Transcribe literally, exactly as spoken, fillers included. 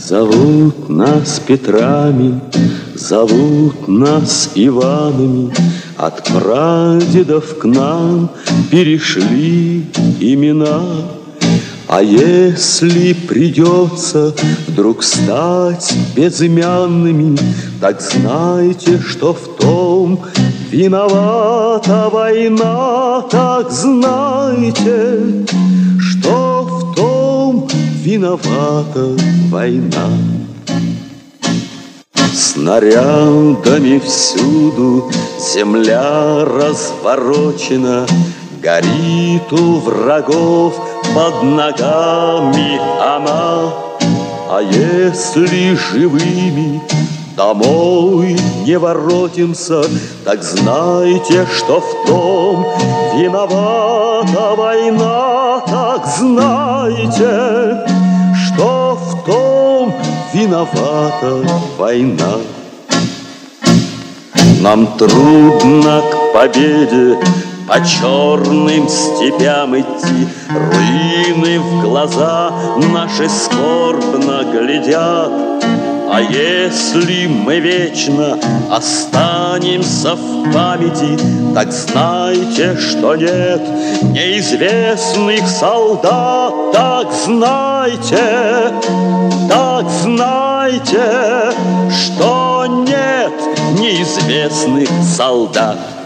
Зовут нас Петрами, зовут нас Иванами, от прадедов к нам перешли имена. А если придется вдруг стать безымянными, так знайте, что в том виновата война. Так знайте, что в том виновата война. Снарядами всюду земля разворочена, горит у врагов под ногами она. А если живыми домой не воротимся, так знайте, что в том виновата война. Так знайте, что в том виновата война. Нам трудно к победе по черным степям идти, руины в глаза наши скорбно глядят. А если мы вечно останемся в памяти, так знайте, что нет неизвестных солдат. Так знайте, так знайте, что нет неизвестных солдат.